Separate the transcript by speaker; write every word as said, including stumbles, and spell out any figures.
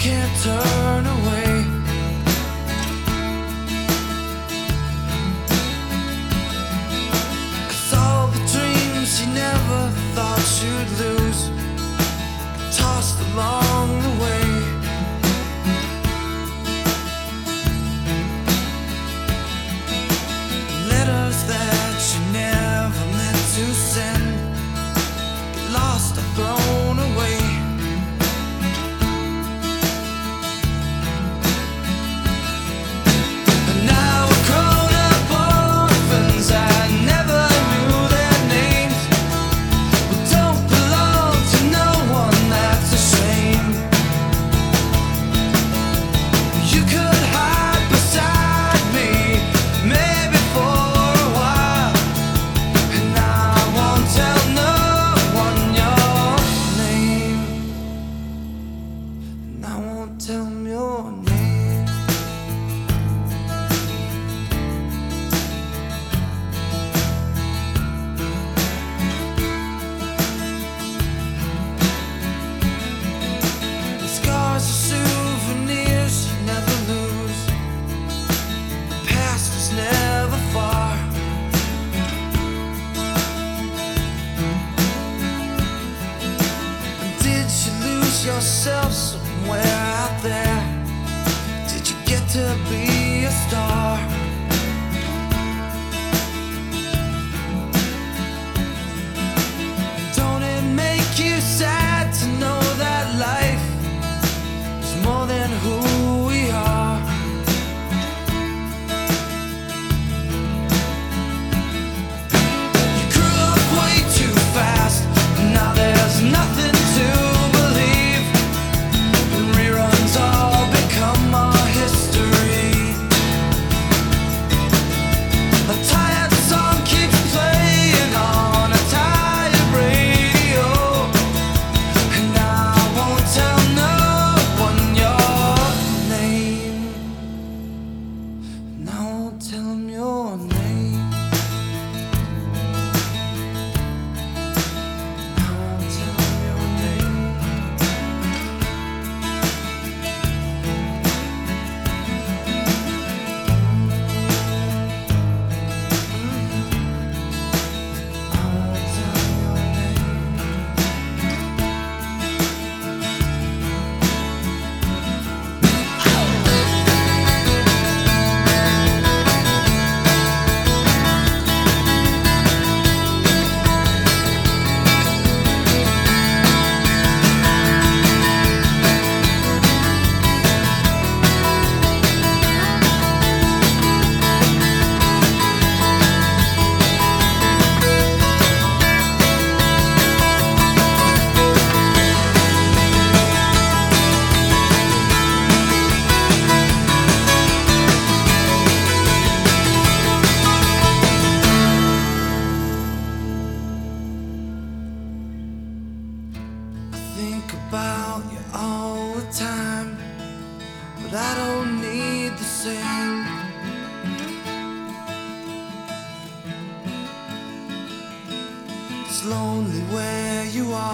Speaker 1: can't turn away. 'Cause all the dreams you never thought you'd lose, tossed along the way. Letters that you never meant to send, get lost or thrown away. And now we're grown-up orphans that never knew their names. We don't belong to no one, that's a shame. You could hide beside me, maybe for a while, and I won't tell no one your name. And I won't tell them your name. The scars are souvenirs you never lose. The past is never far. Did you lose yourself somewhere out there? Did you get to be a star? Don't it make you sad to know that life is more than who we are? You grew up way too fast, now there's nothing to believe. The reruns all become our history. A tired song keeps playing on a tired radio, and I won't tell no one your name. And I won't tell them your name. I won't tell them your name. I won't tell them your name. Think about you all the time, but I don't need the same. It's lonely where you are.